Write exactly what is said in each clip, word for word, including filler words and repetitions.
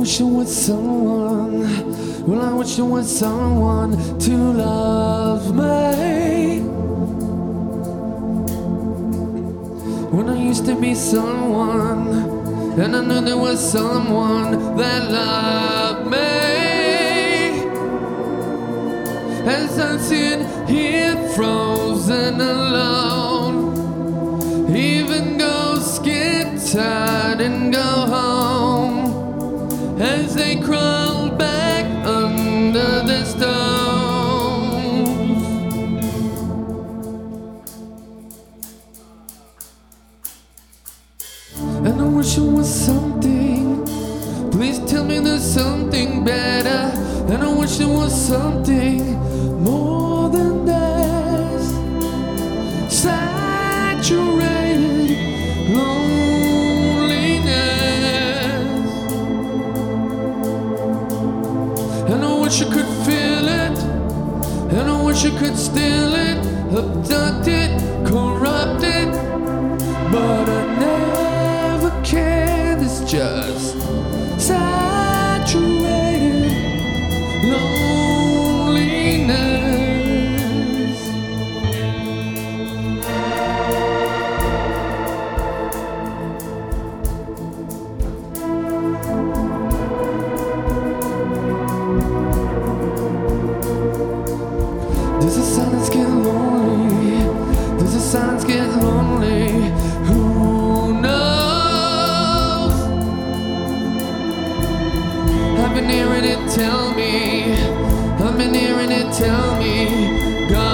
wish I was someone, well I wish I was someone to love me. When I used to be someone, and I knew there was someone that loved me. As I sit here frozen alone, even ghosts get tired and go home as they crawl back under the stones. And I wish it was something, please tell me there's something better. And I wish it was something more than this. Saturated loneliness. And I wish I could feel it, and I wish I could steal it, abduct it, corrupt it, but I never can. It's just saturated loneliness. Does the silence get lonely? Does the silence get lonely? Who knows? I've been hearing it tell me, I've been hearing it tell me, go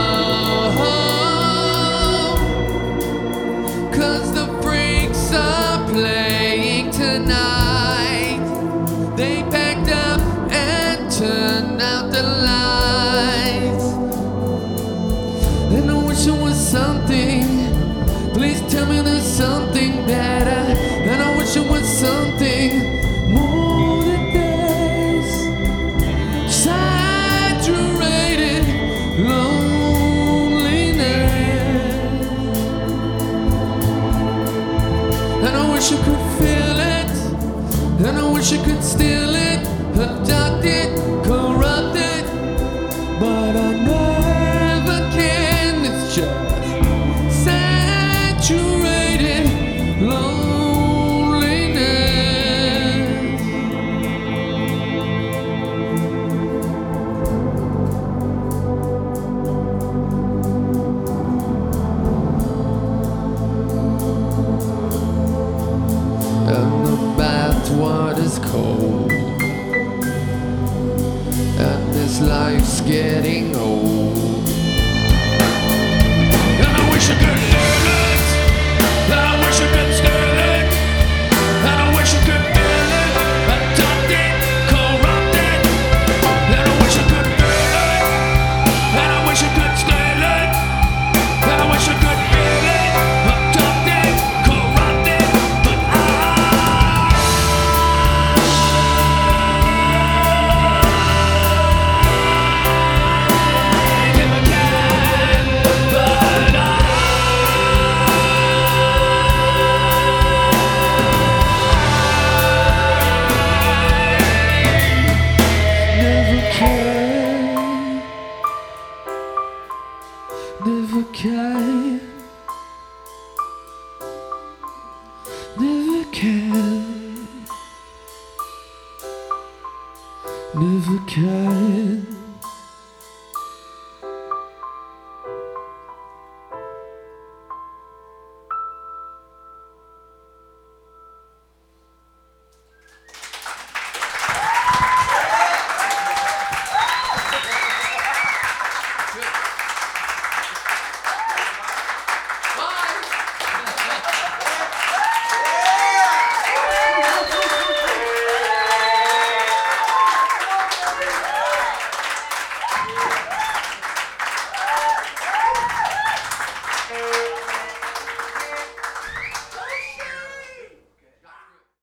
home, 'cause the freaks are playing tonight. They packed up and turned out the lights. And I wish it was something, please tell me there's something better. And I wish it was something more than this. Saturated loneliness. And I wish I could feel it, and I wish I could steal it, abduct it, corrupt it, but I never can. It's just saturated loneliness. And the bathwater's cold, and this life's getting old. And I wish I could feel it, and I wish I could steal it, and I wish I could feel it, adopt it, corrupt it. And I wish I could feel it, and I wish I could steal it, and I wish I could feel it, adopt it, corrupt it, but I never can, but I never can, never can, never can, never can.